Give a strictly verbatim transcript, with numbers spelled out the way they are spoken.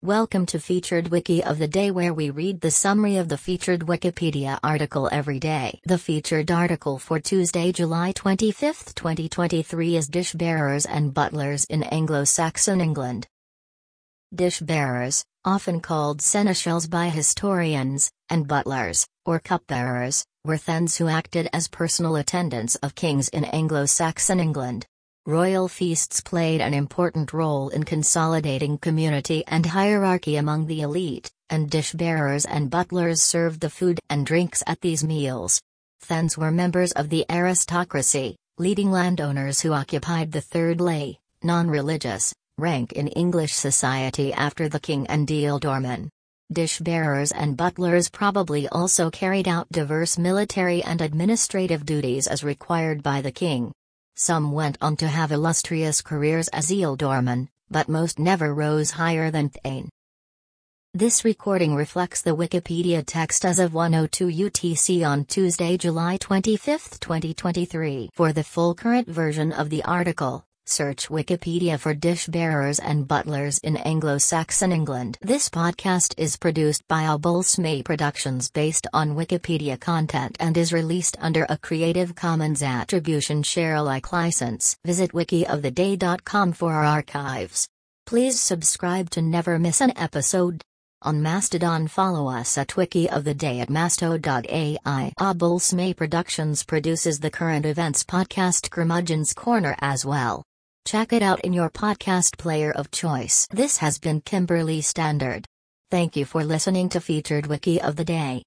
Welcome to Featured Wiki of the Day, where we read the summary of the featured Wikipedia article every day. The featured article for Tuesday, July twenty-fifth, twenty twenty-three is Dish Bearers and Butlers in Anglo-Saxon England. Dish bearers, often called seneschals by historians, and butlers, or cupbearers, were thegns who acted as personal attendants of kings in Anglo-Saxon England. Royal feasts played an important role in consolidating community and hierarchy among the elite, and dish bearers and butlers served the food and drinks at these meals. Thegns were members of the aristocracy, leading landowners who occupied the third lay, non-religious, rank in English society after the king and ealdorman. Dish bearers and butlers probably also carried out diverse military and administrative duties as required by the king. Some went on to have illustrious careers as ealdormen, but most never rose higher than thane. This recording reflects the Wikipedia text as of one oh two U T C on Tuesday, July twenty-fifth, twenty twenty-three. For the full current version of the article, search Wikipedia for dish bearers and butlers in Anglo-Saxon England. This podcast is produced by Obulsme Productions based on Wikipedia content and is released under a Creative Commons Attribution Share Alike license. Visit wiki of the day dot com for our archives. Please subscribe to never miss an episode. On Mastodon, follow us at Wiki of the Day at masto dot A I. Obulsme Productions produces the current events podcast Curmudgeon's Corner as well. Check it out in your podcast player of choice. This has been Kimberly Standard. Thank you for listening to Featured Wiki of the Day.